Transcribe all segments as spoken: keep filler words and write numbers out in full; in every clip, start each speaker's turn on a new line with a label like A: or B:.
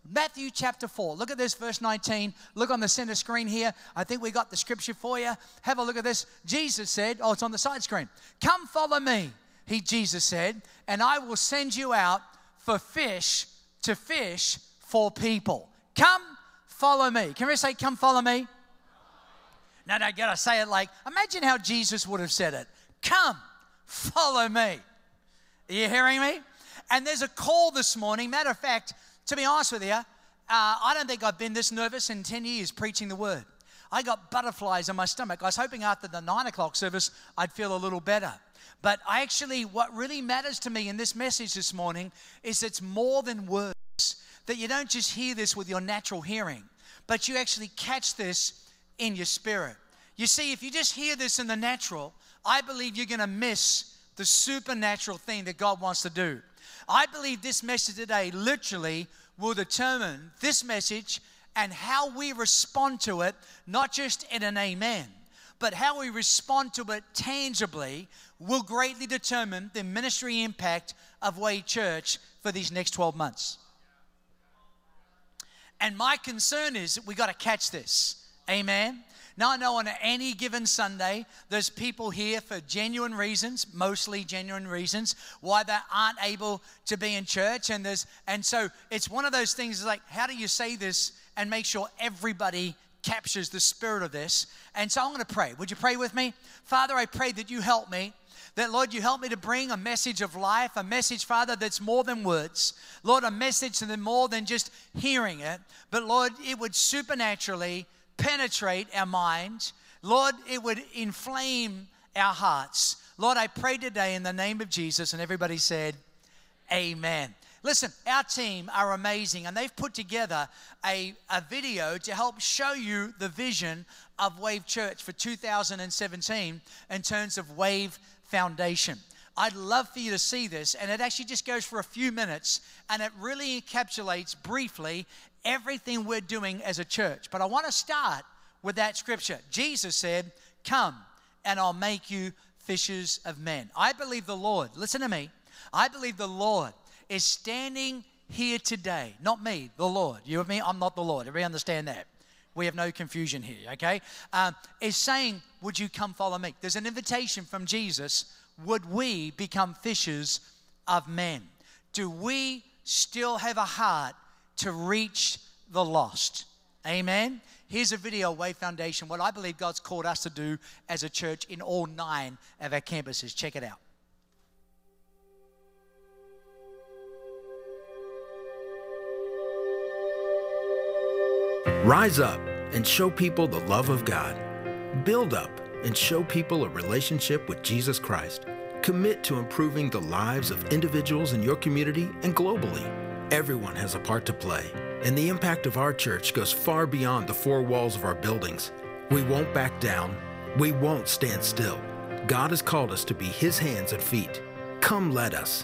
A: Matthew chapter four. Look at this, verse nineteen. Look on the center screen here. I think we got the scripture for you. Have a look at this. Jesus said, oh, it's on the side screen. Come follow me, he, Jesus said, and I will send you out for fish to fish for people. Come follow me. Can we say, come follow me? No, no, gotta say it like, imagine how Jesus would have said it. Come follow me. Are you hearing me? And there's a call this morning. Matter of fact, to be honest with you, uh, I don't think I've been this nervous in ten years preaching the word. I got butterflies in my stomach. I was hoping after the nine o'clock service, I'd feel a little better. But I actually, what really matters to me in this message this morning is it's more than words. That you don't just hear this with your natural hearing, but you actually catch this in your spirit. You see, if you just hear this in the natural, I believe you're going to miss the supernatural thing that God wants to do. I believe this message today literally will determine this message and how we respond to it, not just in an amen, but how we respond to it tangibly will greatly determine the ministry impact of Wave Church for these next twelve months. And my concern is that we got to catch this. Amen. Now, I know on any given Sunday, there's people here for genuine reasons, mostly genuine reasons, why they aren't able to be in church. And there's and so it's one of those things like, how do you say this and make sure everybody captures the spirit of this? And so I'm going to pray. Would you pray with me? Father, I pray that you help me. That, Lord, you help me to bring a message of life, a message, Father, that's more than words. Lord, a message that's more than just hearing it. But, Lord, it would supernaturally penetrate our mind. Lord, it would inflame our hearts. Lord, I pray today in the name of Jesus, and everybody said, amen. Listen, our team are amazing, and they've put together a, a video to help show you the vision of Wave Church for two thousand seventeen in terms of Wave Foundation. I'd love for you to see this, and it actually just goes for a few minutes, and it really encapsulates briefly everything we're doing as a church. But I want to start with that scripture. Jesus said, come and I'll make you fishers of men. I believe the Lord, listen to me, I believe the Lord is standing here today. Not me, the Lord. You with me? I'm not the Lord. Everybody understand that? We have no confusion here, okay? Um, is saying, would you come follow me? There's an invitation from Jesus. Would we become fishers of men? Do we still have a heart to reach the lost? Amen? Here's a video of Wave Foundation, what I believe God's called us to do as a church in all nine of our campuses. Check it out.
B: Rise up and show people the love of God. Build up and show people a relationship with Jesus Christ. Commit to improving the lives of individuals in your community and globally. Everyone has a part to play, and the impact of our church goes far beyond the four walls of our buildings. We won't back down. We won't stand still. God has called us to be His hands and feet. Come let us.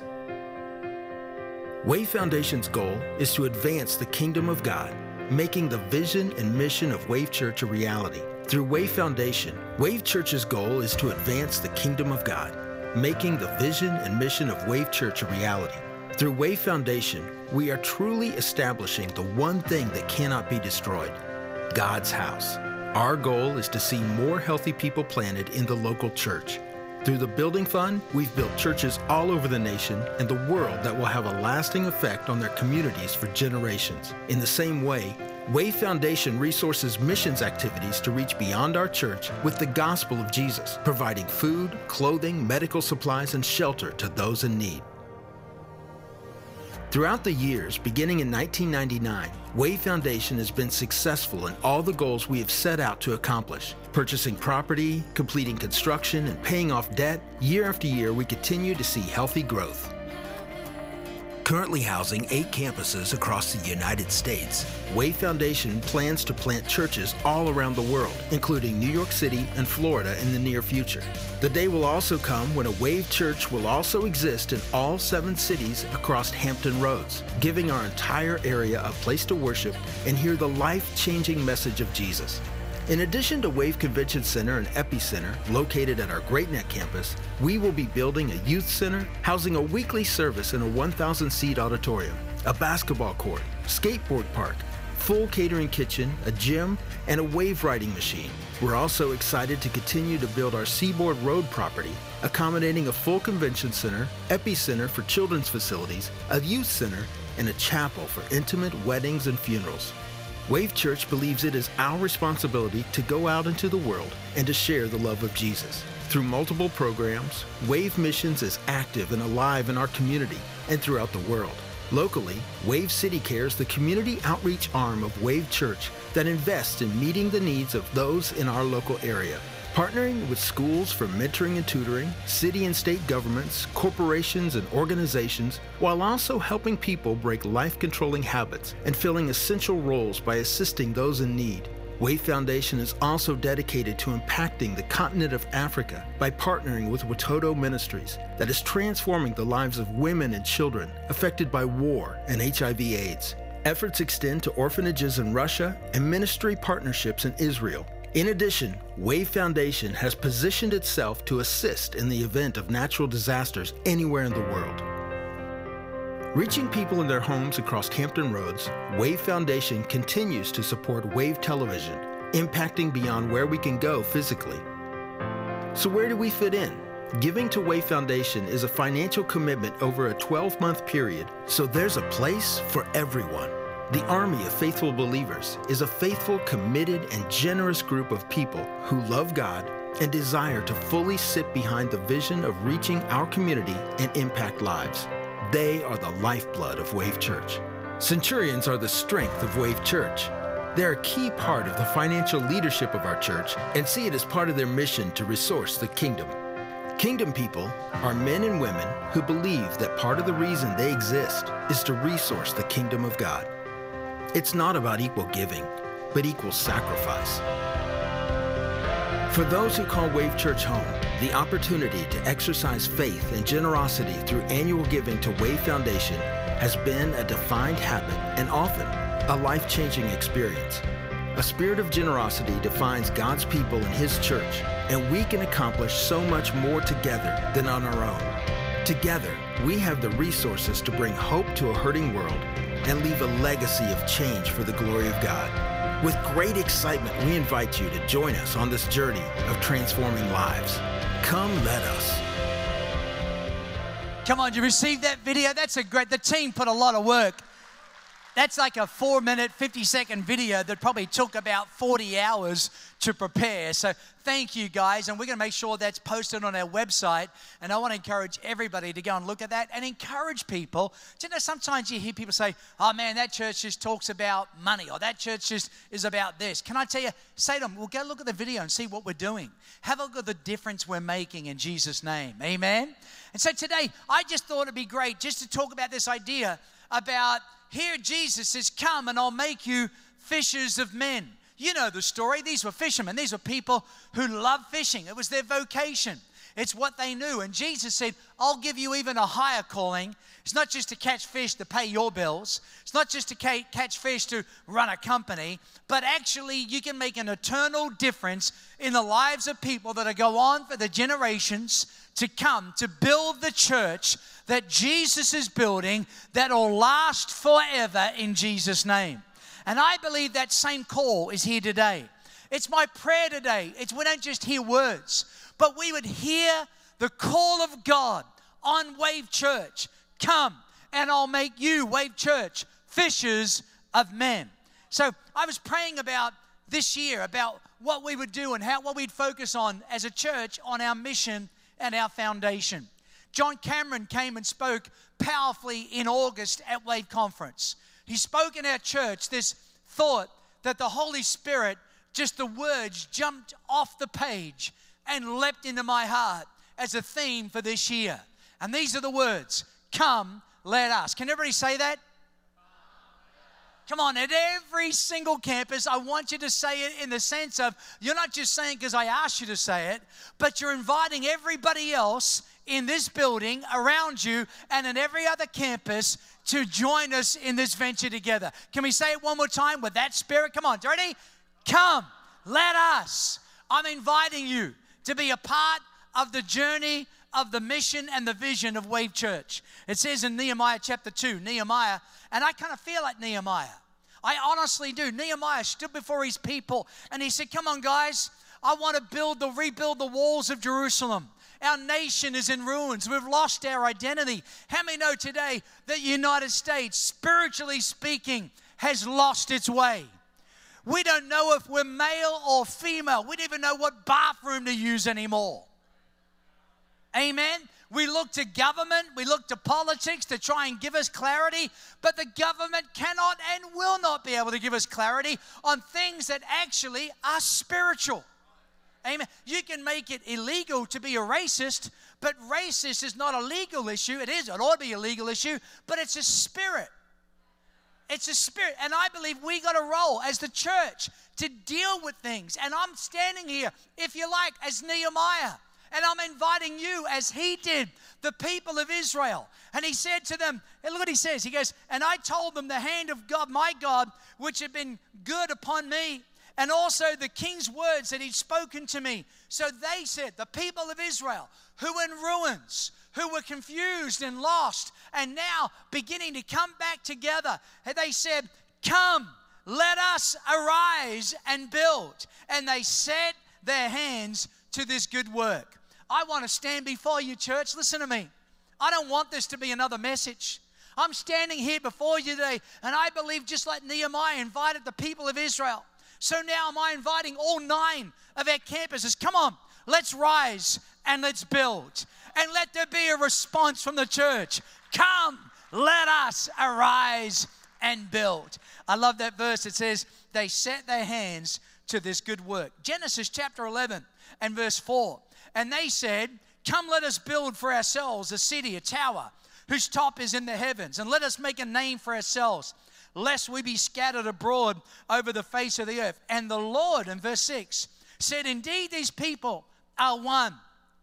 B: Wave Foundation's goal is to advance the kingdom of God, making the vision and mission of Wave Church a reality. Through Wave Foundation, Wave Church's goal is to advance the kingdom of God, making the vision and mission of Wave Church a reality. Through Wave Foundation, we are truly establishing the one thing that cannot be destroyed, God's house. Our goal is to see more healthy people planted in the local church. Through the Building Fund, we've built churches all over the nation and the world that will have a lasting effect on their communities for generations. In the same way, Wave Foundation resources missions activities to reach beyond our church with the gospel of Jesus, providing food, clothing, medical supplies, and shelter to those in need. Throughout the years, beginning in nineteen ninety-nine, Wave Foundation has been successful in all the goals we have set out to accomplish. Purchasing property, completing construction, and paying off debt, year after year we continue to see healthy growth. Currently housing eight campuses across the United States, Wave Foundation plans to plant churches all around the world, including New York City and Florida in the near future. The day will also come when a Wave Church will also exist in all seven cities across Hampton Roads, giving our entire area a place to worship and hear the life-changing message of Jesus. In addition to Wave Convention Center and Epicenter, located at our Great Neck campus, we will be building a youth center, housing a weekly service in a one thousand seat auditorium. a basketball court, skateboard park, full catering kitchen, a gym, and a wave riding machine. We're also excited to continue to build our Seaboard Road property, accommodating a full convention center, epicenter for children's facilities, a youth center, and a chapel for intimate weddings and funerals. Wave Church believes it is our responsibility to go out into the world and to share the love of Jesus. Through multiple programs, Wave Missions is active and alive in our community and throughout the world. Locally, Wave City Care is the community outreach arm of Wave Church that invests in meeting the needs of those in our local area. Partnering with schools for mentoring and tutoring, city and state governments, corporations, and organizations, while also helping people break life-controlling habits and filling essential roles by assisting those in need. Wave Foundation is also dedicated to impacting the continent of Africa by partnering with Watoto Ministries that is transforming the lives of women and children affected by war and H I V AIDS. Efforts extend to orphanages in Russia and ministry partnerships in Israel. In addition, Wave Foundation has positioned itself to assist in the event of natural disasters anywhere in the world. Reaching people in their homes across Hampton Roads, Wave Foundation continues to support Wave Television, impacting beyond where we can go physically. So where do we fit in? Giving to Wave Foundation is a financial commitment over a twelve-month period, so there's a place for everyone. The Army of Faithful Believers is a faithful, committed, and generous group of people who love God and desire to fully sit behind the vision of reaching our community and impact lives. They are the lifeblood of Wave Church. Centurions are the strength of Wave Church. They're a key part of the financial leadership of our church and see it as part of their mission to resource the kingdom. Kingdom people are men and women who believe that part of the reason they exist is to resource the kingdom of God. It's not about equal giving, but equal sacrifice. For those who call Wave Church home, the opportunity to exercise faith and generosity through annual giving to Wave Foundation has been a defined habit and often a life-changing experience. A spirit of generosity defines God's people and His church, and we can accomplish so much more together than on our own. Together, we have the resources to bring hope to a hurting world and leave a legacy of change for the glory of God. With great excitement, we invite you to join us on this journey of transforming lives. Come, let us.
A: Come on, you received that video? That's a great, the team put a lot of work. That's like a four minute, fifty second video that probably took about forty hours to prepare. So thank you guys. And we're going to make sure that's posted on our website. And I want to encourage everybody to go and look at that and encourage people. Do you know, sometimes you hear people say, oh man, that church just talks about money, or that church just is about this. Can I tell you, say to them, well, go look at the video and see what we're doing. Have a look at the difference we're making in Jesus' name. Amen. And so today, I just thought it'd be great just to talk about this idea about here Jesus says, come and I'll make you fishers of men. You know the story. These were fishermen. These were people who loved fishing. It was their vocation. It's what they knew. And Jesus said, I'll give you even a higher calling. It's not just to catch fish to pay your bills. It's not just to catch fish to run a company. But actually, you can make an eternal difference in the lives of people that are go on for the generations to come to build the church that Jesus is building that will last forever in Jesus' name. And I believe that same call is here today. It's my prayer today. It's we don't just hear words, but we would hear the call of God on Wave Church. Come and I'll make you, Wave Church, fishers of men. So I was praying about this year, about what we would do and how what we'd focus on as a church on our mission and our foundation. John Cameron came and spoke powerfully in August at Wave Conference. He spoke in our church this thought that the Holy Spirit, just the words jumped off the page and leapt into my heart as a theme for this year. And these are the words, come, let us. Can everybody say that? Come on, at every single campus, I want you to say it in the sense of, you're not just saying because I asked you to say it, but you're inviting everybody else in this building, around you, and in every other campus to join us in this venture together. Can we say it one more time with that spirit? Come on, ready? Come, let us. I'm inviting you to be a part of the journey of the mission and the vision of Wave Church. It says in Nehemiah chapter two, Nehemiah, and I kind of feel like Nehemiah. I honestly do. Nehemiah stood before his people and he said, come on guys, I want to build the rebuild the walls of Jerusalem. Our nation is in ruins. We've lost our identity. How many know today that the United States, spiritually speaking, has lost its way? We don't know if we're male or female. We don't even know what bathroom to use anymore. Amen? We look to government, we look to politics to try and give us clarity, but the government cannot and will not be able to give us clarity on things that actually are spiritual. Amen. You can make it illegal to be a racist, but racist is not a legal issue. It is, it ought to be a legal issue, but it's a spirit. It's a spirit. And I believe we got a role as the church to deal with things. And I'm standing here, if you like, as Nehemiah. And I'm inviting you, as he did, the people of Israel. And he said to them, and look what he says. He goes, and I told them the hand of God, my God, which had been good upon me, and also the king's words that he'd spoken to me. So they said, the people of Israel, who were in ruins, who were confused and lost, and now beginning to come back together, and they said, come, let us arise and build. And they set their hands to this good work. I want to stand before you, church. Listen to me. I don't want this to be another message. I'm standing here before you today, and I believe just like Nehemiah invited the people of Israel, so now am I inviting all nine of our campuses. Come on, let's rise and let's build. And let there be a response from the church. Come, let us arise and build. I love that verse. It says, they set their hands to this good work. Genesis chapter eleven and verse four. And they said, come, let us build for ourselves a city, a tower, whose top is in the heavens. And let us make a name for ourselves, lest we be scattered abroad over the face of the earth. And the Lord, in verse six, said, indeed, these people are one,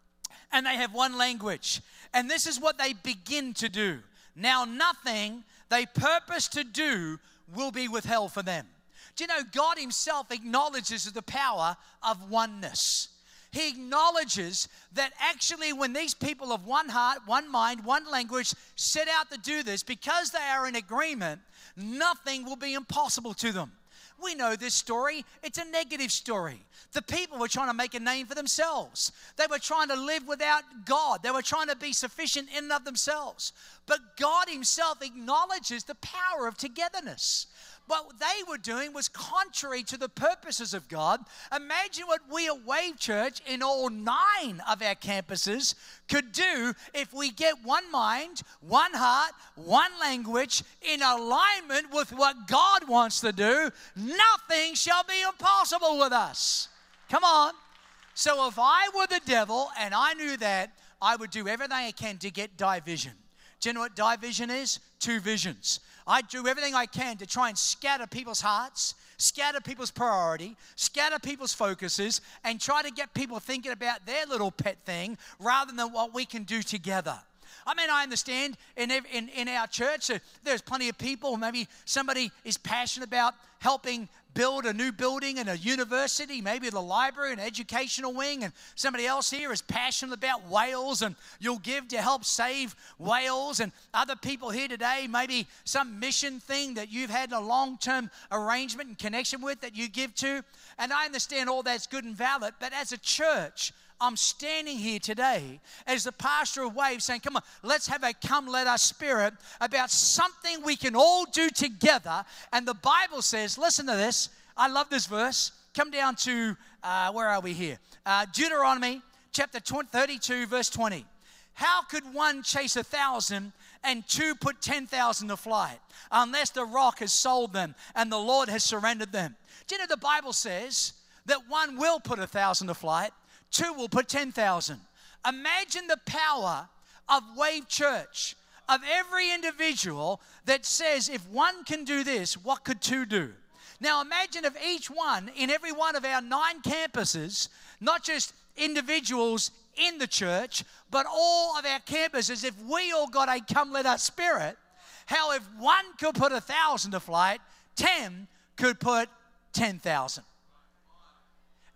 A: and they have one language. And this is what they begin to do. Now nothing they purpose to do will be withheld for them. Do you know, God himself acknowledges the power of oneness. He acknowledges that actually when these people of one heart, one mind, one language set out to do this, because they are in agreement, nothing will be impossible to them. We know this story. It's a negative story. The people were trying to make a name for themselves. They were trying to live without God. They were trying to be sufficient in and of themselves. But God himself acknowledges the power of togetherness. What they were doing was contrary to the purposes of God. Imagine what we at Wave Church in all nine of our campuses could do if we get one mind, one heart, one language in alignment with what God wants to do. Nothing shall be impossible with us. Come on. So if I were the devil and I knew that, I would do everything I can to get division. Do you know what division is? Two visions. I do everything I can to try and scatter people's hearts, scatter people's priority, scatter people's focuses, and try to get people thinking about their little pet thing rather than what we can do together. I mean, I understand in, in, in our church, uh, there's plenty of people, maybe somebody is passionate about helping build a new building and a university, maybe the library, an educational wing, and somebody else here is passionate about whales and you'll give to help save whales, and other people here today, maybe some mission thing that you've had a long-term arrangement and connection with that you give to, and I understand all that's good and valid, but as a church, I'm standing here today as the pastor of Wave saying, come on, let's have a come let us spirit about something we can all do together. And the Bible says, listen to this. I love this verse. Come down to, uh, where are we here? Uh, Deuteronomy chapter thirty-two, verse twenty. How could one chase a thousand and two put ten thousand to flight unless the rock has sold them and the Lord has surrendered them? Do you know the Bible says that one will put a thousand to flight, two will put ten thousand. Imagine the power of Wave Church, of every individual that says, if one can do this, what could two do? Now imagine if each one in every one of our nine campuses, not just individuals in the church, but all of our campuses, if we all got a come let us spirit, how if one could put a thousand to flight, ten could put ten thousand.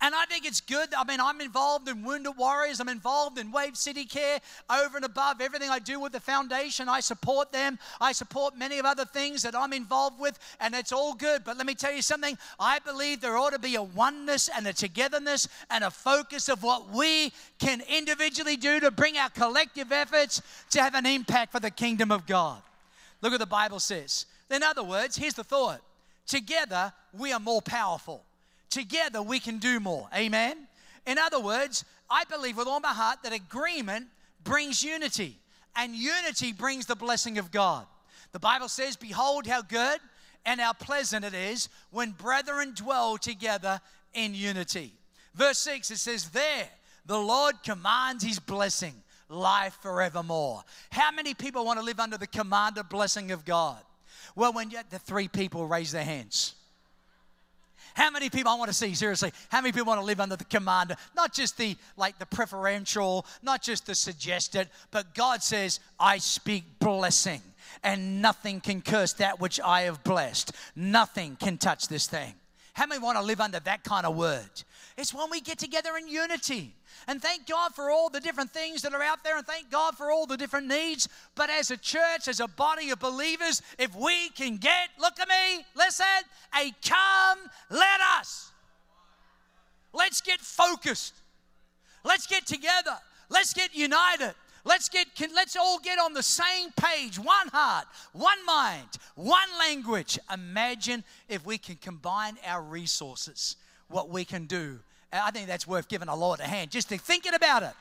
A: And I think it's good. I mean, I'm involved in Wounded Warriors. I'm involved in Wave City Care over and above everything I do with the foundation. I support them. I support many of other things that I'm involved with, and it's all good. But let me tell you something. I believe there ought to be a oneness and a togetherness and a focus of what we can individually do to bring our collective efforts to have an impact for the kingdom of God. Look what the Bible says. In other words, here's the thought. Together, we are more powerful. Together, we can do more. Amen? In other words, I believe with all my heart that agreement brings unity, and unity brings the blessing of God. The Bible says, behold how good and how pleasant it is when brethren dwell together in unity. Verse six, it says, there the Lord commands his blessing, life forevermore. How many people want to live under the commanded blessing of God? Well, when you, the three people raise their hands. How many people, I want to see, seriously, how many people want to live under the command, not just the, like the preferential, not just the suggested, but God says, I speak blessing, and nothing can curse that which I have blessed. Nothing can touch this thing. How many want to live under that kind of word? It's when we get together in unity. And thank God for all the different things that are out there, and thank God for all the different needs. But as a church, as a body of believers, if we can get, look at me, listen, a come, let us. Let's get focused. Let's get together. Let's get united. Let's get, let's all get on the same page, one heart, one mind, one language. Imagine if we can combine our resources, what we can do. I think that's worth giving the Lord a hand, just to thinking about it.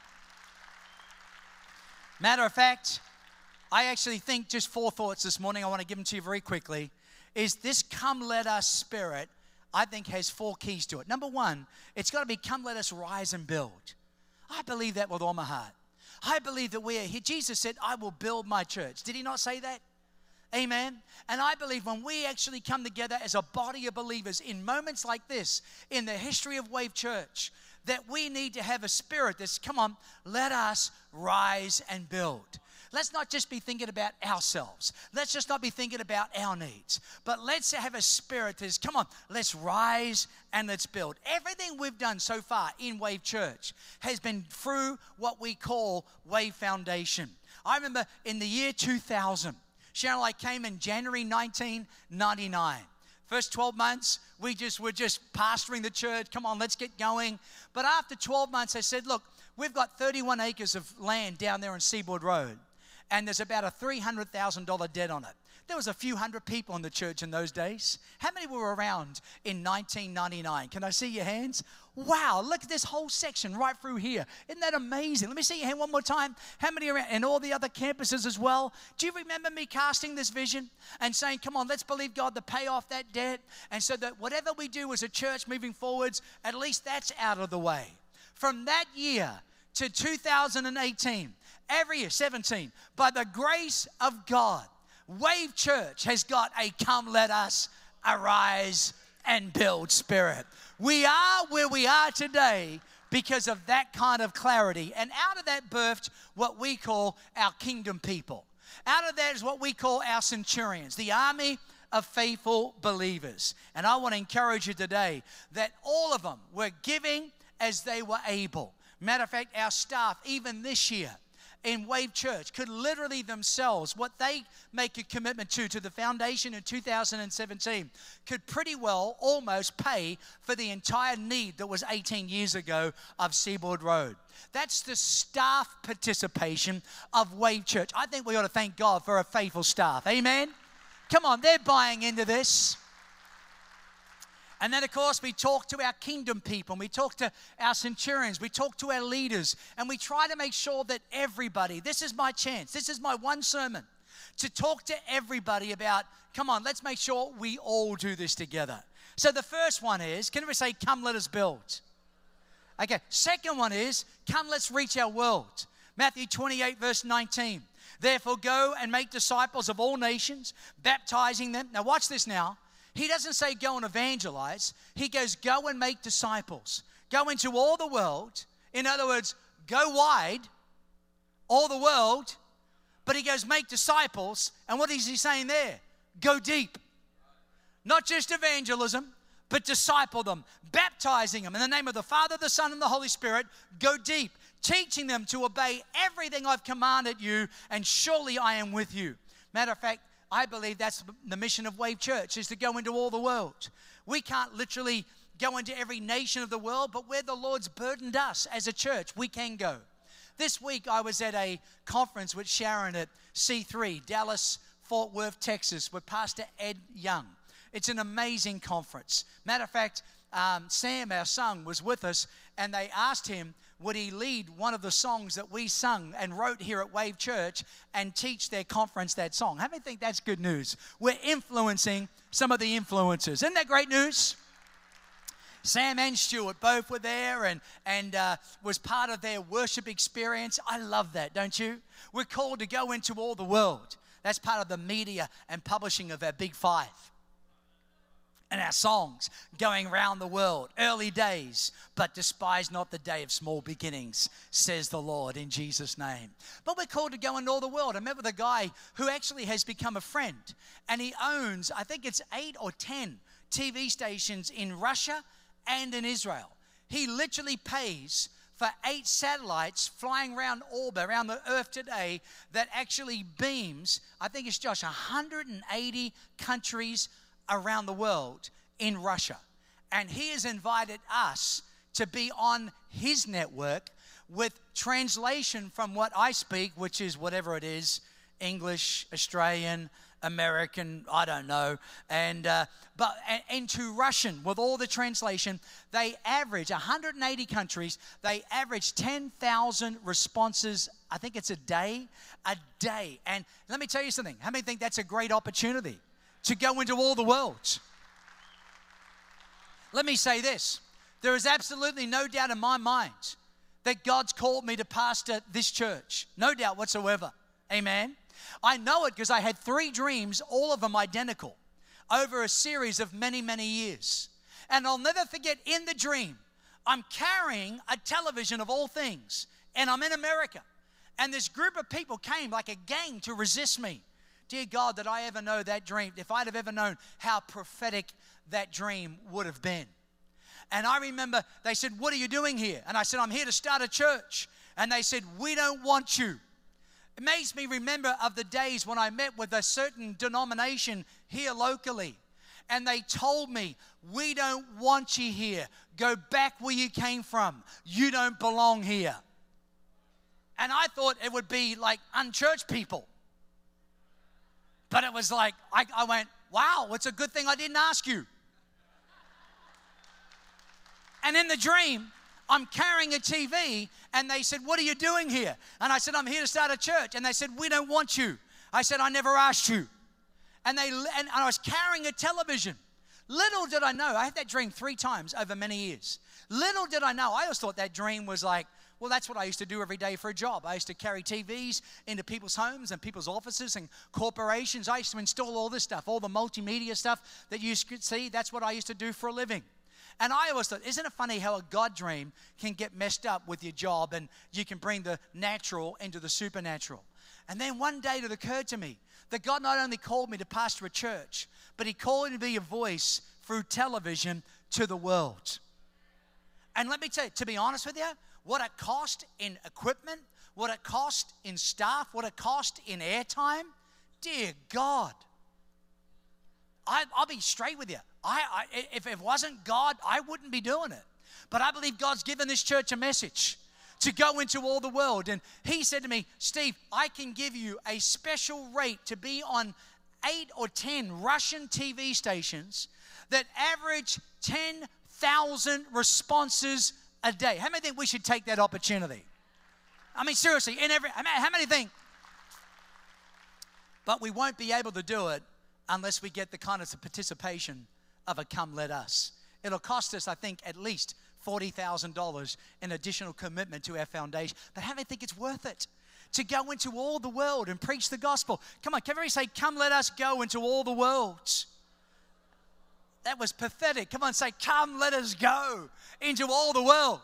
A: Matter of fact, I actually think just four thoughts this morning. I want to give them to you very quickly. Is this come let us spirit, I think has four keys to it. Number one, it's got to be come let us rise and build. I believe that with all my heart. I believe that we are here. Jesus said, I will build my church. Did he not say that? Amen. And I believe when we actually come together as a body of believers in moments like this, in the history of Wave Church, that we need to have a spirit that's, come on, let us rise and build. Let's not just be thinking about ourselves. Let's just not be thinking about our needs. But let's have a spirit that is, come on, let's rise and let's build. Everything we've done so far in Wave Church has been through what we call Wave Foundation. I remember in the year two thousand, Sharon and I came in January nineteen ninety-nine. First twelve months, we just were just pastoring the church. Come on, let's get going. But after twelve months, I said, look, we've got thirty-one acres of land down there on Seaboard Road, and there's about a three hundred thousand dollars debt on it. There was a few hundred people in the church in those days. How many were around in nineteen ninety-nine? Can I see your hands? Wow, look at this whole section right through here. Isn't that amazing? Let me see your hand one more time. How many are around? And all the other campuses as well. Do you remember me casting this vision and saying, come on, let's believe God to pay off that debt, and so that whatever we do as a church moving forwards, at least that's out of the way. From that year to two thousand eighteen, every year, seventeen, by the grace of God, Wave Church has got a come let us arise and build spirit. We are where we are today because of that kind of clarity. And out of that birthed what we call our kingdom people. Out of that is what we call our centurions, the army of faithful believers. And I want to encourage you today that all of them were giving as they were able. Matter of fact, our staff, even this year, in Wave Church could literally themselves, what they make a commitment to, to the foundation in two thousand seventeen, could pretty well almost pay for the entire need that was eighteen years ago of Seaboard Road. That's the staff participation of Wave Church. I think we ought to thank God for a faithful staff. Amen? Come on, they're buying into this. And then, of course, we talk to our kingdom people, and we talk to our centurions, we talk to our leaders, and we try to make sure that everybody, this is my chance, this is my one sermon, to talk to everybody about, come on, let's make sure we all do this together. So the first one is, can we say, come let us build? Okay, second one is, come let's reach our world. Matthew twenty-eight, verse nineteen. Therefore go and make disciples of all nations, baptizing them. Now watch this now. He doesn't say go and evangelize. He goes, go and make disciples. Go into all the world. In other words, go wide, all the world. But he goes, make disciples. And what is he saying there? Go deep. Not just evangelism, but disciple them, baptizing them in the name of the Father, the Son, and the Holy Spirit. Go deep, teaching them to obey everything I've commanded you, and surely I am with you. Matter of fact, I believe that's the mission of Wave Church, is to go into all the world. We can't literally go into every nation of the world, but where the Lord's burdened us as a church, we can go. This week, I was at a conference with Sharon at C three, Dallas, Fort Worth, Texas, with Pastor Ed Young. It's an amazing conference. Matter of fact, um, Sam, our son, was with us, and they asked him, would he lead one of the songs that we sung and wrote here at Wave Church and teach their conference that song? How many think that's good news? We're influencing some of the influencers. Isn't that great news? Sam and Stuart both were there and, and uh, was part of their worship experience. I love that, don't you? We're called to go into all the world. That's part of the media and publishing of our Big Five. And our songs going around the world. Early days, but despise not the day of small beginnings, says the Lord in Jesus' name. But we're called to go into all the world. I met with a guy who actually has become a friend. And he owns, I think it's eight or ten T V stations in Russia and in Israel. He literally pays for eight satellites flying around orbit, around the earth today, that actually beams, I think it's Josh, one hundred eighty countries around the world in Russia. And he has invited us to be on his network with translation from what I speak, which is whatever it is, English, Australian, American, I don't know, and uh, but and, into Russian with all the translation. They average one hundred eighty countries. They average ten thousand responses. I think it's a day, a day. And let me tell you something. How many think that's a great opportunity to go into all the world? Let me say this. There is absolutely no doubt in my mind that God's called me to pastor this church. No doubt whatsoever. Amen. I know it because I had three dreams, all of them identical, over a series of many, many years. And I'll never forget, in the dream, I'm carrying a television of all things, and I'm in America. And this group of people came like a gang to resist me. Dear God, did I ever know that dream? If I'd have ever known how prophetic that dream would have been. And I remember they said, what are you doing here? And I said, I'm here to start a church. And they said, we don't want you. It makes me remember of the days when I met with a certain denomination here locally. And they told me, we don't want you here. Go back where you came from. You don't belong here. And I thought it would be like unchurched people. But it was like, I, I went, wow, it's a good thing I didn't ask you. And in the dream, I'm carrying a T V, and they said, what are you doing here? And I said, I'm here to start a church. And they said, we don't want you. I said, I never asked you. And they and I was carrying a television. Little did I know, I had that dream three times over many years. Little did I know, I always thought that dream was like, well, that's what I used to do every day for a job. I used to carry T Vs into people's homes and people's offices and corporations. I used to install all this stuff, all the multimedia stuff that you could see. That's what I used to do for a living. And I always thought, isn't it funny how a God dream can get messed up with your job and you can bring the natural into the supernatural? And then one day it occurred to me that God not only called me to pastor a church, but He called me to be a voice through television to the world. And let me tell you, to be honest with you, what it cost in equipment, what it cost in staff, what it cost in airtime, dear God. I, I'll be straight with you. I, I, if it wasn't God, I wouldn't be doing it. But I believe God's given this church a message to go into all the world. And He said to me, Steve, I can give you a special rate to be on eight or ten Russian T V stations that average ten thousand responses a day. How many think we should take that opportunity? I mean, seriously, in every, how many think? But we won't be able to do it unless we get the kind of participation of a Come Let Us. It'll cost us, I think, at least forty thousand dollars in additional commitment to our foundation. But how many think it's worth it to go into all the world and preach the gospel? Come on, can everybody say, come let us go into all the world? That was pathetic. Come on, say, come let us go into all the world.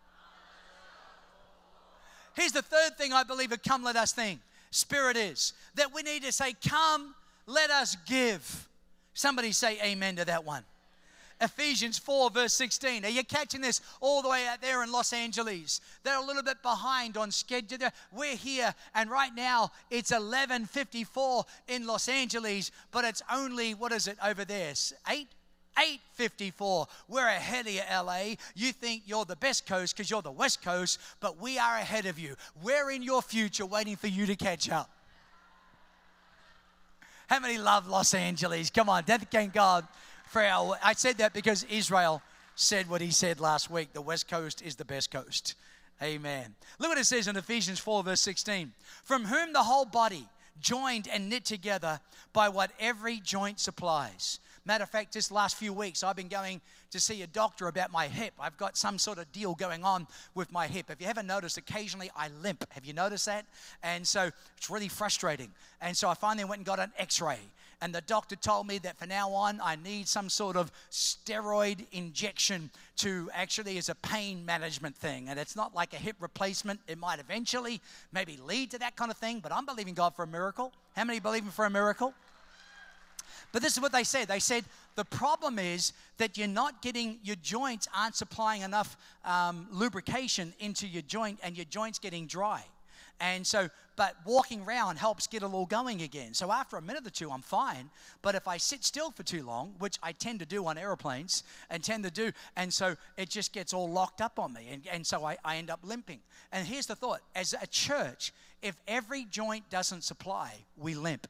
A: Here's the third thing I believe a come let us thing, spirit is, that we need to say, come let us give. Somebody say amen to that one. Ephesians four, verse sixteen. Are you catching this all the way out there in Los Angeles? They're a little bit behind on schedule. We're here, and right now it's eleven fifty-four in Los Angeles, but it's only, what is it over there, eight? eight fifty-four. We're ahead of you, L A. You think you're the best coast because you're the West Coast, but we are ahead of you. We're in your future waiting for you to catch up. How many love Los Angeles? Come on, thank God for our... I said that because Israel said what he said last week. The West Coast is the best coast. Amen. Look what it says in Ephesians four, verse sixteen. From whom the whole body, joined and knit together by what every joint supplies. Matter of fact, this last few weeks, I've been going to see a doctor about my hip. I've got some sort of deal going on with my hip. If you haven't noticed, occasionally I limp. Have you noticed that? And so it's really frustrating. And so I finally went and got an x-ray. And the doctor told me that from now on, I need some sort of steroid injection to actually as a pain management thing. And it's not like a hip replacement. It might eventually maybe lead to that kind of thing. But I'm believing God for a miracle. How many believe for a miracle? But this is what they said. They said the problem is that you're not getting, your joints aren't supplying enough um, lubrication into your joint, and your joint's getting dry. And so, but walking around helps get it all going again. So after a minute or two, I'm fine. But if I sit still for too long, which I tend to do on airplanes and tend to do, and so it just gets all locked up on me. And, and so I, I end up limping. And here's the thought. As a church, if every joint doesn't supply, we limp.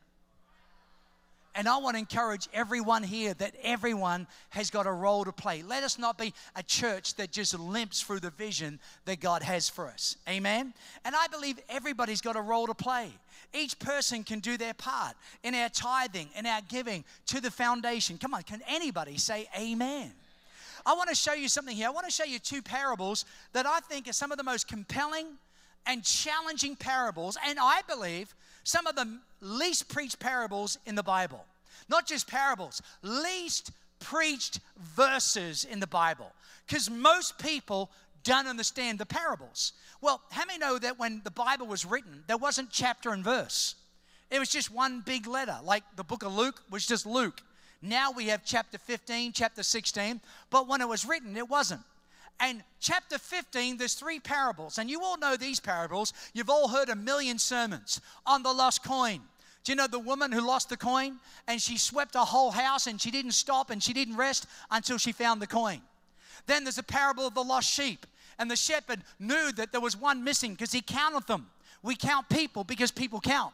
A: And I want to encourage everyone here that everyone has got a role to play. Let us not be a church that just limps through the vision that God has for us. Amen? And I believe everybody's got a role to play. Each person can do their part in our tithing, in our giving to the foundation. Come on, can anybody say amen? I want to show you something here. I want to show you two parables that I think are some of the most compelling and challenging parables, and I believe some of the least preached parables in the Bible. Not just parables, least preached verses in the Bible. Because most people don't understand the parables. Well, how many know that when the Bible was written, there wasn't chapter and verse? It was just one big letter, like the book of Luke was just Luke. Now we have chapter fifteen, chapter sixteen, but when it was written, it wasn't. And chapter fifteen, there's three parables. And you all know these parables. You've all heard a million sermons on the lost coin. Do you know the woman who lost the coin? And she swept her whole house and she didn't stop and she didn't rest until she found the coin. Then there's a parable of the lost sheep. And the shepherd knew that there was one missing because he counted them. We count people because people count.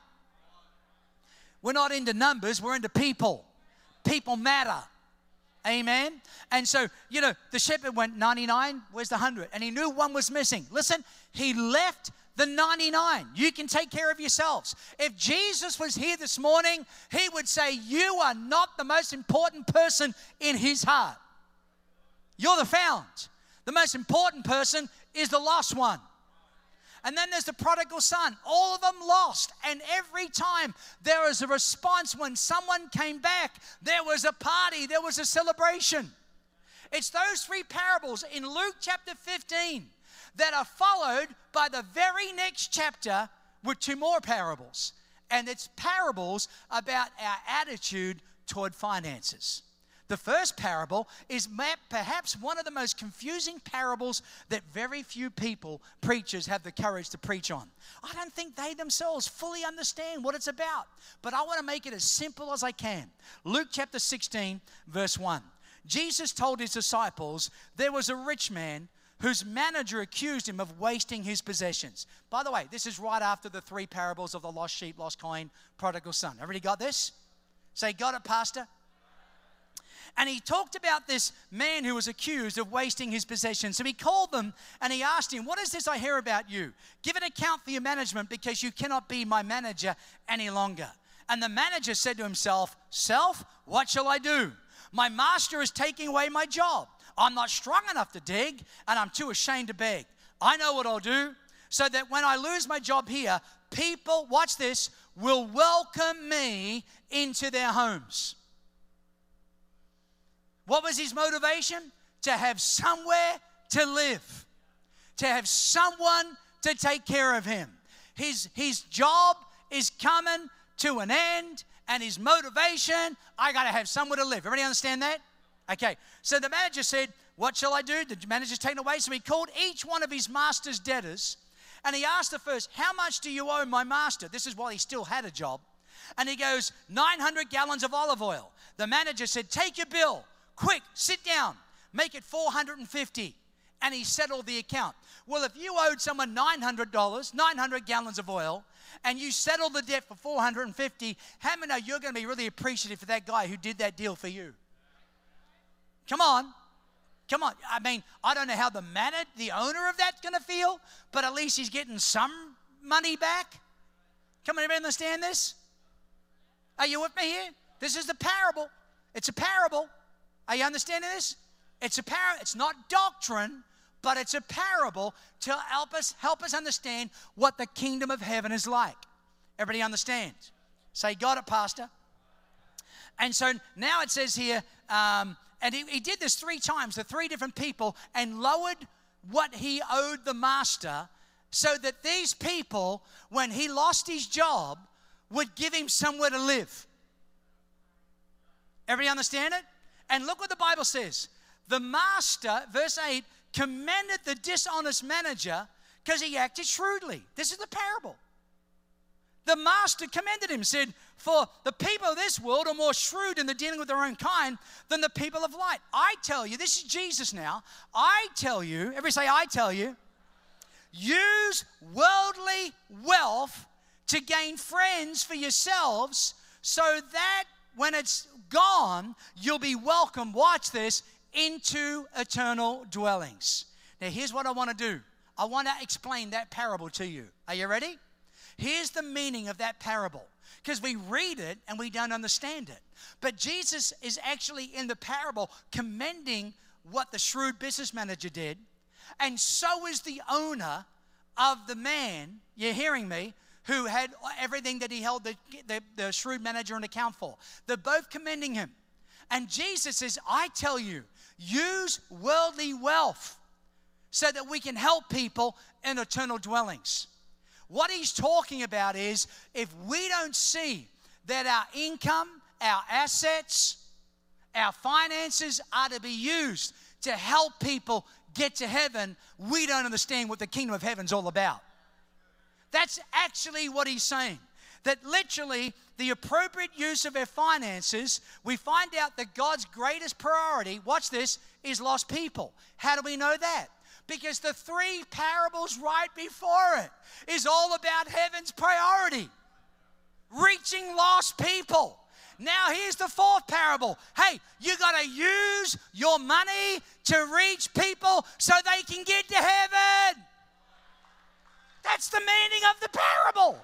A: We're not into numbers, we're into people. People matter. Amen. And so, you know, the shepherd went ninety-nine, where's the one hundred? And he knew one was missing. Listen, he left the ninety-nine. You can take care of yourselves. If Jesus was here this morning, he would say, you are not the most important person in his heart. You're the found. The most important person is the lost one. And then there's the prodigal son. All of them lost. And every time there was a response when someone came back, there was a party, there was a celebration. It's those three parables in Luke chapter fifteen that are followed by the very next chapter with two more parables. And it's parables about our attitude toward finances. The first parable is perhaps one of the most confusing parables that very few people, preachers, have the courage to preach on. I don't think they themselves fully understand what it's about, but I want to make it as simple as I can. Luke chapter sixteen, verse one. Jesus told his disciples there was a rich man whose manager accused him of wasting his possessions. By the way, this is right after the three parables of the lost sheep, lost coin, prodigal son. Everybody got this? Say, got it, Pastor? And he talked about this man who was accused of wasting his possessions. So he called them and he asked him, what is this I hear about you? Give an account for your management because you cannot be my manager any longer. And the manager said to himself, self, what shall I do? My master is taking away my job. I'm not strong enough to dig and I'm too ashamed to beg. I know what I'll do so that when I lose my job here, people, watch this, will welcome me into their homes. What was his motivation? To have somewhere to live. To have someone to take care of him. His, his job is coming to an end, and his motivation, I got to have somewhere to live. Everybody understand that? Okay, so the manager said, what shall I do? The manager's taken away. So he called each one of his master's debtors, and he asked the first, how much do you owe my master? This is while he still had a job. And he goes, nine hundred gallons of olive oil. The manager said, take your bill. Quick, sit down. Make it four hundred fifty. And he settled the account. Well, if you owed someone nine hundred dollars, nine hundred gallons of oil, and you settled the debt for four hundred fifty, how many know you're going to be really appreciative for that guy who did that deal for you? Come on. Come on. I mean, I don't know how the manager, the owner of that's going to feel, but at least he's getting some money back. Come on, everybody understand this? Are you with me here? This is the parable. It's a parable. Are you understanding this? It's a parable. It's not doctrine, but it's a parable to help us help us understand what the kingdom of heaven is like. Everybody understands? Say, got it, Pastor. And so now it says here, um, and he, he did this three times to three different people and lowered what he owed the master so that these people, when he lost his job, would give him somewhere to live. Everybody understand it? And look what the Bible says. The master, verse eight, commended the dishonest manager because he acted shrewdly. This is the parable. The master commended him, said, for the people of this world are more shrewd in the dealing with their own kind than the people of light. I tell you, this is Jesus now, I tell you, everybody say, I tell you, use worldly wealth to gain friends for yourselves so that when it's gone, you'll be welcomed, watch this, into eternal dwellings. Now, here's what I want to do. I want to explain that parable to you. Are you ready? Here's the meaning of that parable, because we read it and we don't understand it. But Jesus is actually in the parable commending what the shrewd business manager did, and so is the owner of the man, you're hearing me, who had everything that he held the, the, the shrewd manager an account for. They're both commending him. And Jesus says, I tell you, use worldly wealth so that we can help people in eternal dwellings. What he's talking about is if we don't see that our income, our assets, our finances are to be used to help people get to heaven, we don't understand what the kingdom of heaven's all about. That's actually what he's saying. That literally the appropriate use of our finances, we find out that God's greatest priority, watch this, is lost people. How do we know that? Because the three parables right before it is all about heaven's priority. Reaching lost people. Now here's the fourth parable. Hey, you got to use your money to reach people so they can get to heaven. That's the meaning of the parable.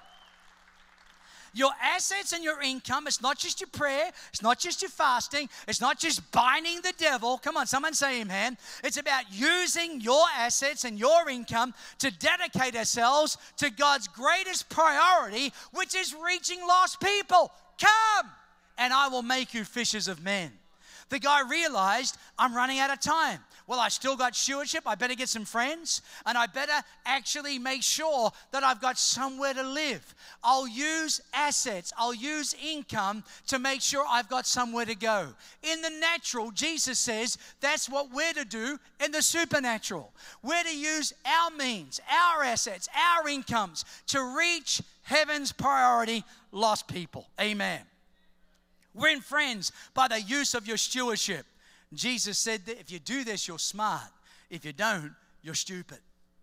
A: Your assets and your income, it's not just your prayer, it's not just your fasting, it's not just binding the devil. Come on, someone say amen. It's about using your assets and your income to dedicate ourselves to God's greatest priority, which is reaching lost people. Come, and I will make you fishers of men. The guy realized, I'm running out of time. Well, I still got stewardship. I better get some friends, and I better actually make sure that I've got somewhere to live. I'll use assets. I'll use income to make sure I've got somewhere to go. In the natural, Jesus says that's what we're to do in the supernatural. We're to use our means, our assets, our incomes to reach heaven's priority, lost people. Amen. We're in friends by the use of your stewardship. Jesus said that if you do this, you're smart. If you don't, you're stupid.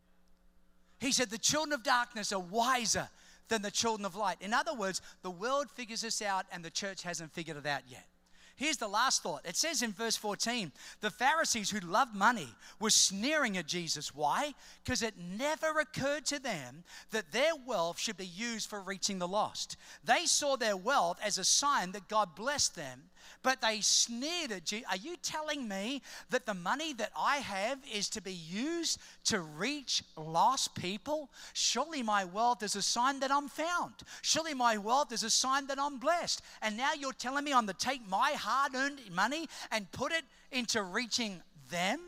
A: He said the children of darkness are wiser than the children of light. In other words, the world figures this out and the church hasn't figured it out yet. Here's the last thought. It says in verse fourteen, the Pharisees who loved money were sneering at Jesus. Why? Because it never occurred to them that their wealth should be used for reaching the lost. They saw their wealth as a sign that God blessed them, but they sneered at Jesus. Are you telling me that the money that I have is to be used to reach lost people? Surely my wealth is a sign that I'm found. Surely my wealth is a sign that I'm blessed. And now you're telling me I'm to take my hard-earned money and put it into reaching them?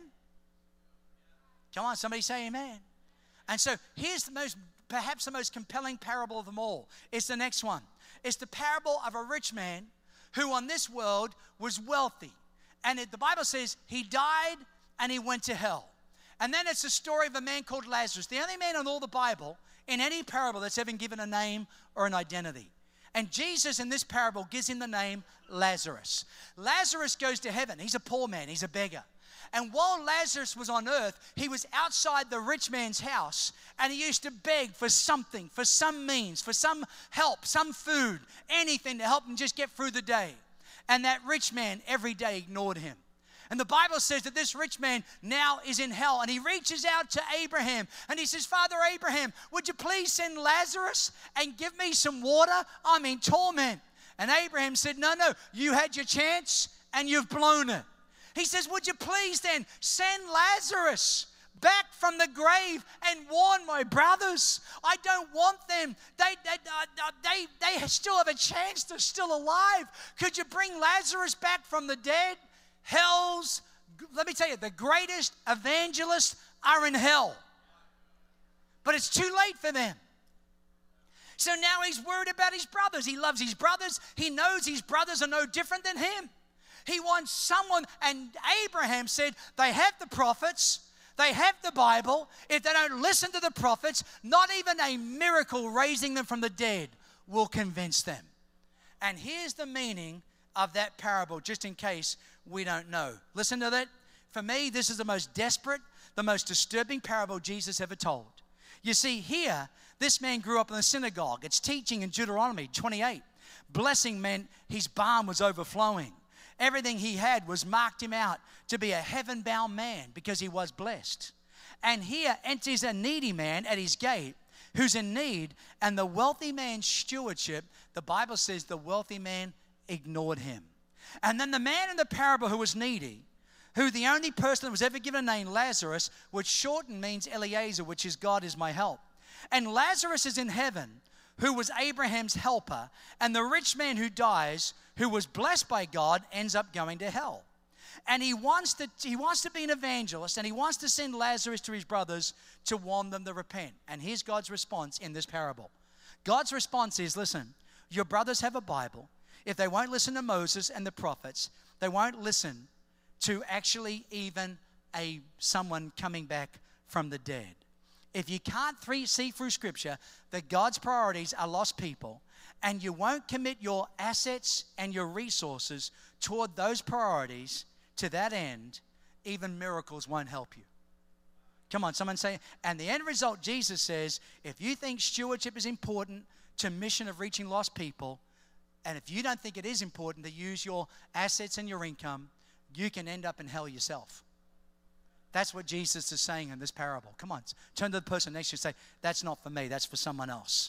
A: Come on, somebody say amen. And so here's the most, perhaps the most compelling parable of them all. It's the next one. It's the parable of a rich man who on this world was wealthy. And it, the Bible says he died and he went to hell. And then it's a story of a man called Lazarus, the only man in all the Bible, in any parable that's ever given a name or an identity. And Jesus in this parable gives him the name Lazarus. Lazarus goes to heaven. He's a poor man. He's a beggar. And while Lazarus was on earth, he was outside the rich man's house, and he used to beg for something, for some means, for some help, some food, anything to help him just get through the day. And that rich man every day ignored him. And the Bible says that this rich man now is in hell, and he reaches out to Abraham and he says, Father Abraham, would you please send Lazarus and give me some water? I'm in torment. And Abraham said, no, no, you had your chance and you've blown it. He says, would you please then send Lazarus back from the grave and warn my brothers? I don't want them. They, they, uh, they, they still have a chance. They're still alive. Could you bring Lazarus back from the dead? Hell's, let me tell you, the greatest evangelists are in hell. But it's too late for them. So now he's worried about his brothers. He loves his brothers. He knows his brothers are no different than him. He wants someone, and Abraham said, they have the prophets, they have the Bible. If they don't listen to the prophets, not even a miracle raising them from the dead will convince them. And here's the meaning of that parable, just in case we don't know. Listen to that. For me, this is the most desperate, the most disturbing parable Jesus ever told. You see, here, this man grew up in the synagogue. It's teaching in Deuteronomy twenty-eight. Blessing meant his barn was overflowing. Everything he had was marked him out to be a heaven-bound man because he was blessed. And here enters a needy man at his gate who's in need, and the wealthy man's stewardship, the Bible says the wealthy man ignored him. And then the man in the parable who was needy, who the only person that was ever given a name, Lazarus, which shortened means Eliezer, which is God is my help. And Lazarus is in heaven, who was Abraham's helper, and the rich man who dies, who was blessed by God, ends up going to hell. And he wants to, he wants to be an evangelist, and he wants to send Lazarus to his brothers to warn them to repent. And here's God's response in this parable. God's response is, listen, your brothers have a Bible. If they won't listen to Moses and the prophets, they won't listen to actually even a someone coming back from the dead. If you can't three, see through Scripture that God's priorities are lost people, and you won't commit your assets and your resources toward those priorities to that end, even miracles won't help you. Come on, someone say, and the end result, Jesus says, if you think stewardship is important to mission of reaching lost people, and if you don't think it is important to use your assets and your income, you can end up in hell yourself. That's what Jesus is saying in this parable. Come on, turn to the person next to you and say, that's not for me, that's for someone else.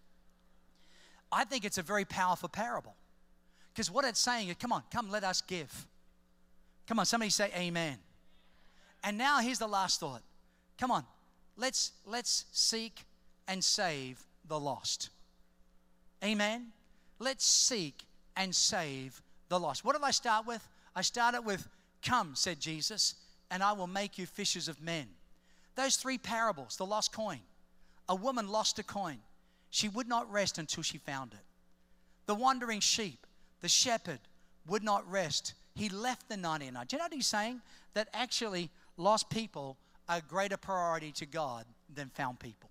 A: I think it's a very powerful parable. Because what it's saying is, come on, come let us give. Come on, somebody say amen. And now here's the last thought. Come on, let's, let's seek and save the lost. Amen? Let's seek and save the lost. What did I start with? I started with, come, said Jesus, and I will make you fishers of men. Those three parables, the lost coin. A woman lost a coin. She would not rest until she found it. The wandering sheep, the shepherd would not rest. He left the ninety-nine. Do you know what he's saying? That actually lost people are a greater priority to God than found people.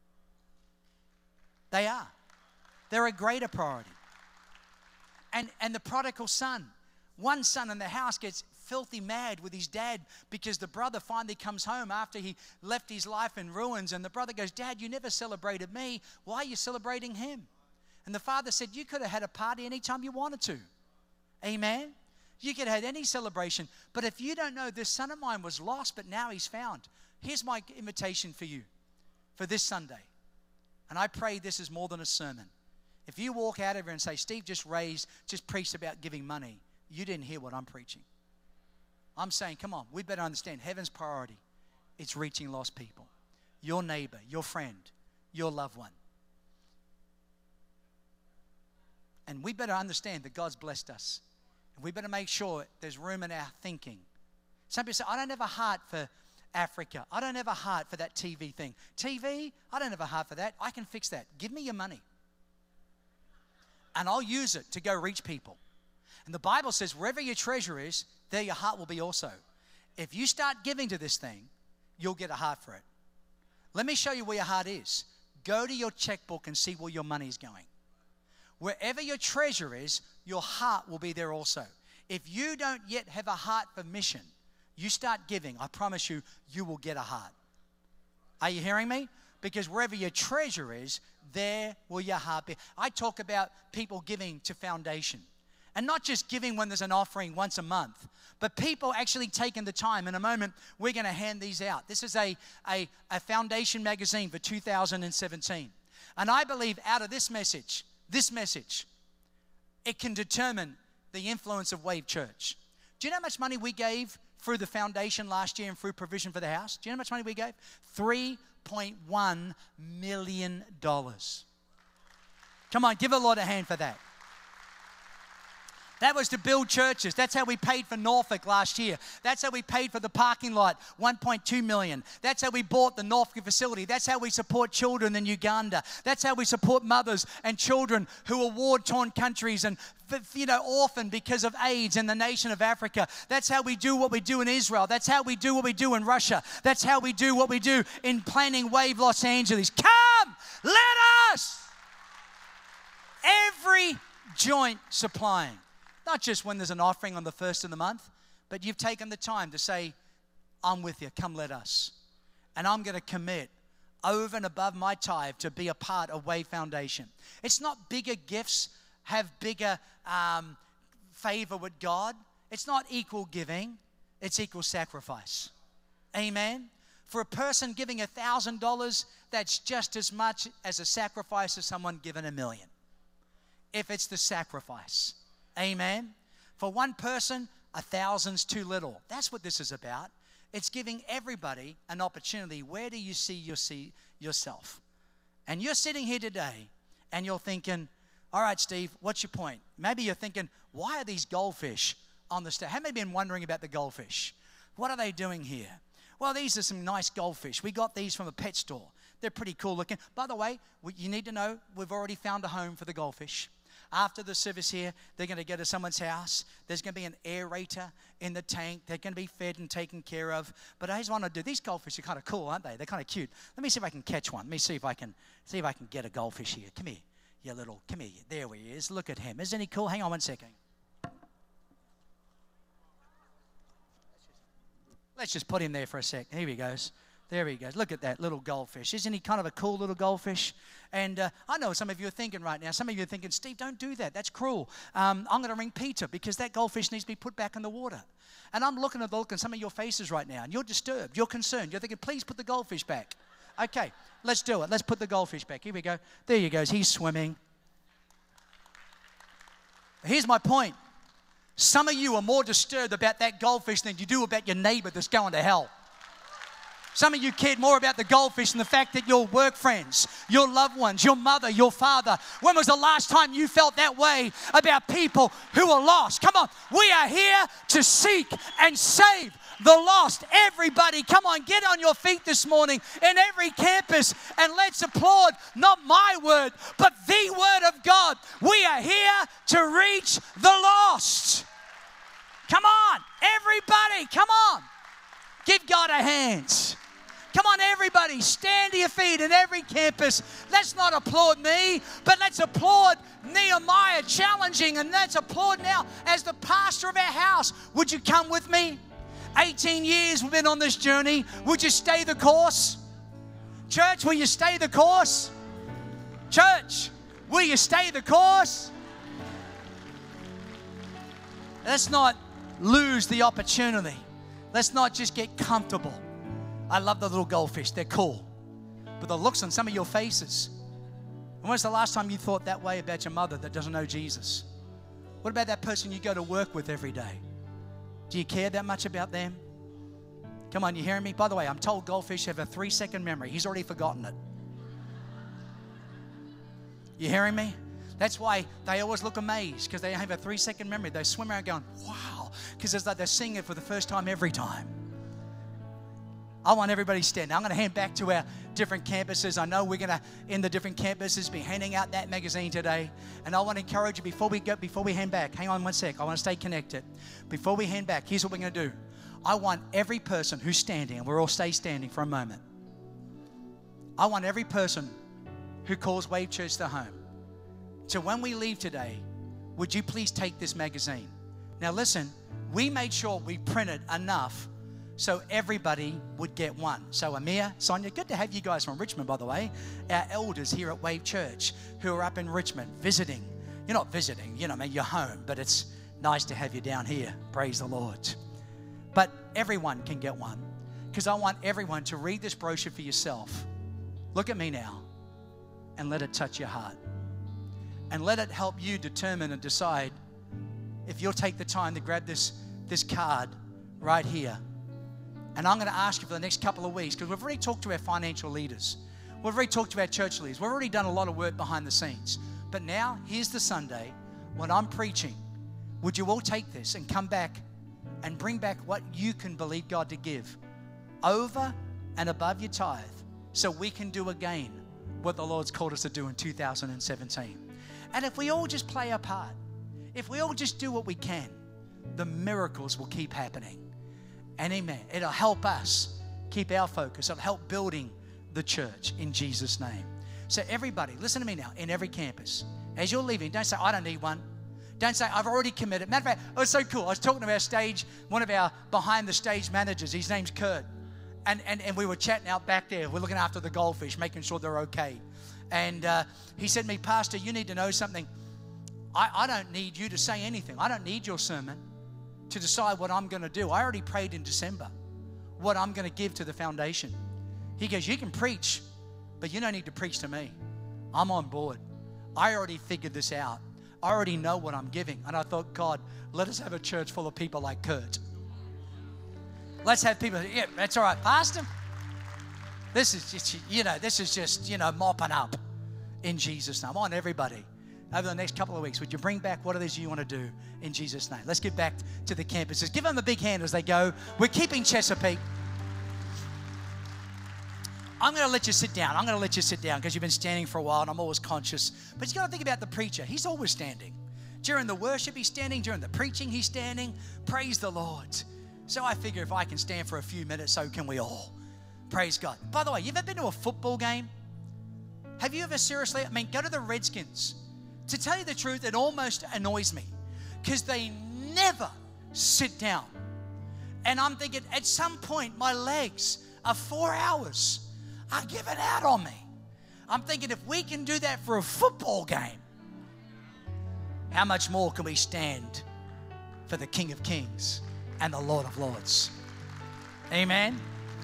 A: They are. They're a greater priority. And, and the prodigal son, one son in the house gets filthy mad with his dad because the brother finally comes home after he left his life in ruins, and the brother goes, Dad, you never celebrated me. Why are you celebrating him? And the father said, you could have had a party anytime you wanted to. Amen? You could have had any celebration. But if you don't know, this son of mine was lost, but now he's found. Here's my invitation for you for this Sunday. And I pray this is more than a sermon. If you walk out of here and say, Steve just raised, just preached about giving money, you didn't hear what I'm preaching. I'm saying, come on, we better understand heaven's priority. It's reaching lost people. Your neighbor, your friend, your loved one. And we better understand that God's blessed us. And we better make sure there's room in our thinking. Some people say, I don't have a heart for Africa. I don't have a heart for that T V thing. T V, I don't have a heart for that. I can fix that. Give me your money. And I'll use it to go reach people. And the Bible says, wherever your treasure is, there your heart will be also. If you start giving to this thing, you'll get a heart for it. Let me show you where your heart is. Go to your checkbook and see where your money is going. Wherever your treasure is, your heart will be there also. If you don't yet have a heart for mission, you start giving, I promise you, you will get a heart. Are you hearing me? Because wherever your treasure is, there will your heart be. I talk about people giving to foundation. And not just giving when there's an offering once a month, but people actually taking the time. In a moment, we're going to hand these out. This is a, a, a foundation magazine for two thousand seventeen. And I believe out of this message, this message, it can determine the influence of Wave Church. Do you know how much money we gave through the foundation last year and through provision for the house? Do you know how much money we gave? three point one million dollars. Come on, give the Lord a hand for that. That was to build churches. That's how we paid for Norfolk last year. That's how we paid for the parking lot, one point two million dollars. That's how we bought the Norfolk facility. That's how we support children in Uganda. That's how we support mothers and children who are war-torn countries and, you know, orphaned because of AIDS in the nation of Africa. That's how we do what we do in Israel. That's how we do what we do in Russia. That's how we do what we do in planning Wave Los Angeles. Come, let us. Every joint supplying. Not just when there's an offering on the first of the month, but you've taken the time to say, I'm with you, come let us. And I'm going to commit over and above my tithe to be a part of Wave Foundation. It's not bigger gifts have bigger um, favor with God. It's not equal giving, it's equal sacrifice. Amen? For a person giving one thousand dollars, that's just as much as a sacrifice as someone giving a million. If it's the sacrifice. Amen. For one person, a thousand's too little. That's what this is about. It's giving everybody an opportunity. Where do you see, your, see yourself? And you're sitting here today and you're thinking, all right, Steve, what's your point? Maybe you're thinking, why are these goldfish on the stage? Have you been wondering about the goldfish? What are they doing here? Well, these are some nice goldfish. We got these from a pet store. They're pretty cool looking. By the way, you need to know we've already found a home for the goldfish. After the service here, they're going to go to someone's house. There's going to be an aerator in the tank. They're going to be fed and taken care of. But I just want to do, these goldfish are kind of cool, aren't they? They're kind of cute. Let me see if I can catch one. Let me see if I can see if I can get a goldfish here. Come here, you little, come here. There he is. Look at him. Isn't he cool? Hang on one second. Let's just put him there for a sec. Here he goes. There he goes. Look at that little goldfish. Isn't he kind of a cool little goldfish? And uh, I know some of you are thinking right now, some of you are thinking, Steve, don't do that. That's cruel. Um, I'm going to ring Peter because that goldfish needs to be put back in the water. And I'm looking at the look in some of your faces right now, and you're disturbed. You're concerned. You're thinking, please put the goldfish back. Okay, let's do it. Let's put the goldfish back. Here we go. There he goes. He's swimming. Here's my point. Some of you are more disturbed about that goldfish than you do about your neighbor that's going to hell. Some of you cared more about the goldfish than the fact that your work friends, your loved ones, your mother, your father. When was the last time you felt that way about people who are lost? Come on, we are here to seek and save the lost. Everybody, come on, get on your feet this morning in every campus and let's applaud not my word, but the word of God. We are here to reach the lost. Come on, everybody, come on. Give God a hand. Come on, everybody, stand to your feet in every campus. Let's not applaud me, but let's applaud Nehemiah challenging, and let's applaud now as the pastor of our house. Would you come with me? eighteen years we've been on this journey. Would you stay the course? Church, will you stay the course? Church, will you stay the course? Let's not lose the opportunity. Let's not just get comfortable. I love the little goldfish. They're cool. But the looks on some of your faces. When was the last time you thought that way about your mother that doesn't know Jesus? What about that person you go to work with every day? Do you care that much about them? Come on, you hearing me? By the way, I'm told goldfish have a three-second memory. He's already forgotten it. You hearing me? That's why they always look amazed, because they have a three-second memory. They swim around going, wow, because it's like they're seeing it for the first time every time. I want everybody standing. I'm going to hand back to our different campuses. I know we're going to, in the different campuses, be handing out that magazine today. And I want to encourage you before we go, before we hand back. Hang on one sec. I want to stay connected. Before we hand back, here's what we're going to do. I want every person who's standing, and we'll all stay standing for a moment. I want every person who calls Wave Church their home. So when we leave today, would you please take this magazine? Now listen, we made sure we printed enough so everybody would get one. So Amir, Sonia, good to have you guys from Richmond, by the way. Our elders here at Wave Church who are up in Richmond visiting. You're not visiting, you know, I mean, you're home, but it's nice to have you down here. Praise the Lord. But everyone can get one, because I want everyone to read this brochure for yourself. Look at me now and let it touch your heart. And let it help you determine and decide if you'll take the time to grab this, this card right here. And I'm going to ask you for the next couple of weeks, because we've already talked to our financial leaders. We've already talked to our church leaders. We've already done a lot of work behind the scenes. But now, here's the Sunday when I'm preaching. Would you all take this and come back and bring back what you can believe God to give over and above your tithe, so we can do again what the Lord's called us to do in two thousand seventeen. And if we all just play our part, if we all just do what we can, the miracles will keep happening. And amen, it'll help us keep our focus. It'll help building the church in Jesus' name. So everybody, listen to me now, in every campus, as you're leaving, don't say, I don't need one. Don't say, I've already committed. Matter of fact, it was so cool. I was talking to our stage, one of our behind the stage managers. His name's Kurt. And, and, and we were chatting out back there. We're looking after the goldfish, making sure they're okay. And uh, he said to me, Pastor, you need to know something. I, I don't need you to say anything. I don't need your sermon to decide what I'm going to do. I already prayed in December what I'm going to give to the foundation. He goes, you can preach, but you don't need to preach to me. I'm on board. I already figured this out. I already know what I'm giving. And I thought, God, let us have a church full of people like Kurt. Let's have people, yeah, that's all right, Pastor. This is just, you know, this is just, you know, mopping up in Jesus' name. I want everybody over the next couple of weeks, would you bring back what it is you want to do in Jesus' name? Let's get back to the campuses. Give them a big hand as they go. We're keeping Chesapeake. I'm going to let you sit down. I'm going to let you sit down because you've been standing for a while, and I'm always conscious. But you got to think about the preacher. He's always standing. During the worship, he's standing. During the preaching, he's standing. Praise the Lord. So I figure if I can stand for a few minutes, so can we all. Praise God. By the way, you ever been to a football game? Have you ever seriously, I mean, go to the Redskins. To tell you the truth, it almost annoys me because they never sit down. And I'm thinking, at some point, my legs are four hours are giving out on me. I'm thinking, if we can do that for a football game, how much more can we stand for the King of Kings and the Lord of Lords? Amen.